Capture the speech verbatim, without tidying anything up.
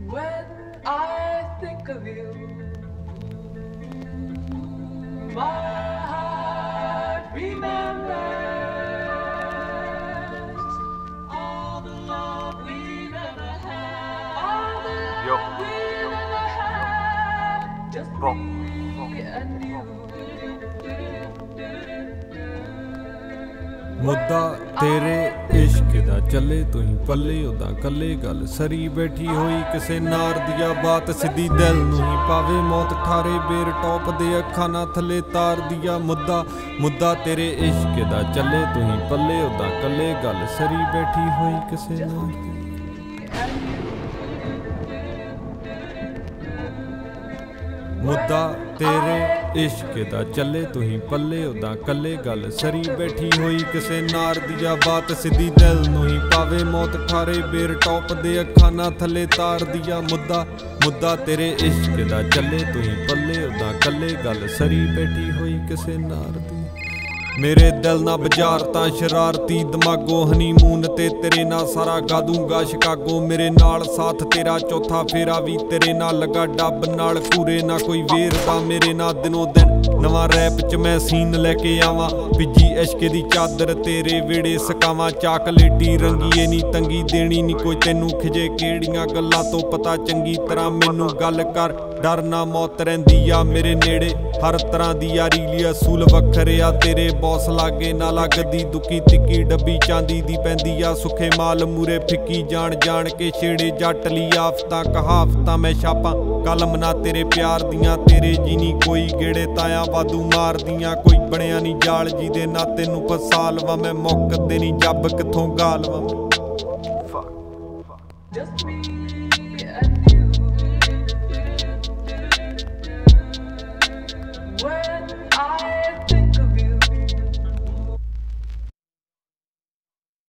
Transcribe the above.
When I think of you, my heart remembers all the love we've ever had, all the love we've ever had, just me and you. मुद्दा तेरे इश्क दा चले तू ही पल्ले उदा कल्ले गल सरी बैठी होई किसे नार दिया बात सिद्धी दिल नूं ही पावे मौत ठारे बेर टॉप दे अखां ना थले तार दिया मुद्दा मुद्दा तेरे इश्क दा चले तू ही पल्ले उदा कल्ले गल सरी बैठी होई किसे नार दी मुद्दा तेरे इश्क दा चले तू ही पल्ले उदा कल्ले गल सरी बैठी होई किसे नार दिया बात सिद्धी दिल नूं ही पावे मौत ठारे बेर टॉप दे अखां ना थले तार दिया मुद्दा मुद्दा तेरे इश्क दा चले तू ही पल्ले उदा कल्ले गल सरी बैठी होई किसे नार दी मेरे दिल ना बाजार तां शरारती दिमागो हनीमून ते तेरे ना सारा गा दूंगा शिकागो मेरे नाल साथ तेरा चौथा फेरा भी तेरे ना लगा डब नाल पूरे ना कोई वेरदा मेरे ना दिनों दिन नवा रैप च मैं सीन लेके आवां पिजी इश्क दी चादर तेरे वेड़े सकावां चाकलेटी रंगीए नी तंगी देनी नी कोई तैनू खिजे केड़ियां गल्लां तो पता चंगी तरह मैनू गल कर डर ना मौत रहिंदी आ मेरे नेड़े हर तरह दी यारी ली असूल वखरे आ तेरे बॉस लागे ना लगदी दुखी तिक्की डब्बी चांदी दी पैंदी आ सुखे माल मूरे फिक्की जान जान के छेड़े जट ली आफतां कहावतां मैं छापां कलम ना तेरे प्यार दियां तेरे जी नी कोई गेड़े ताया वादू मार दियां कोई बनिया नी जाल जी दे ना तेनू फसा लवां मैं मुक्कदे नी जब किथों गा लवां Just me